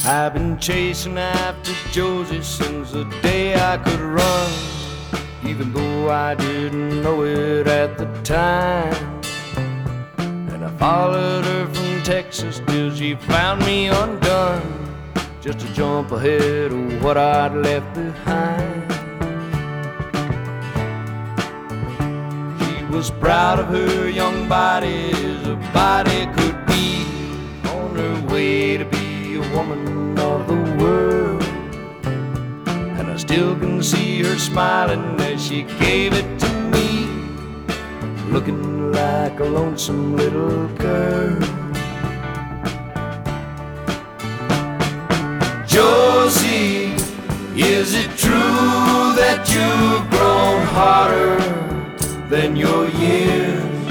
I've been chasing after Josie since the day I could run, even though I didn't know it at the time. And I followed her from Texas till she found me undone, just to jump ahead of what I'd left behind. She was proud of her young body as a body could be, on her way to be a woman of the world. And I still can see her smiling as she gave it to me, looking like a lonesome little girl. Josie, is it true that you've grown harder than your years,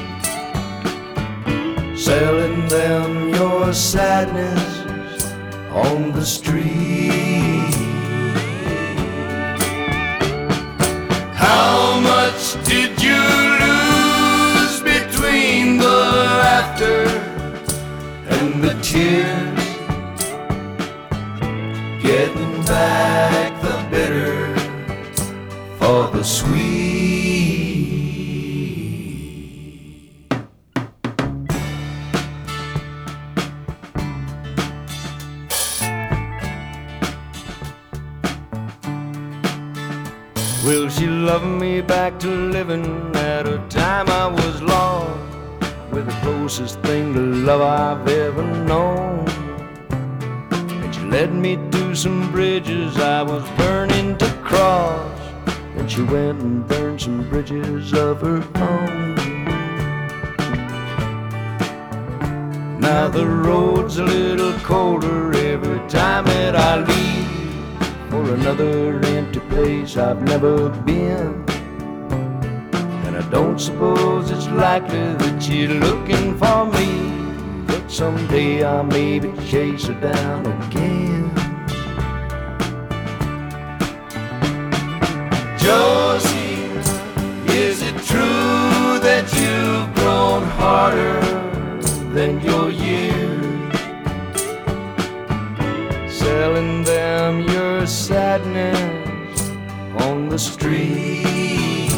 selling them your sadness on the street? How much did you lose between the laughter and the tears, getting back the bitter for the sweet? Will she love me back to living at a time I was lost, with the closest thing to love I've ever known? And she led me to some bridges I was burning to cross, then she went and burned some bridges of her own. Now the road's a little colder every time that I leave for another empty place I've never been. And I don't suppose it's likely that she's looking for me, but someday I'll maybe chase her down again. Josie, is it true that you've grown harder than your years, selling them your sadness on the street?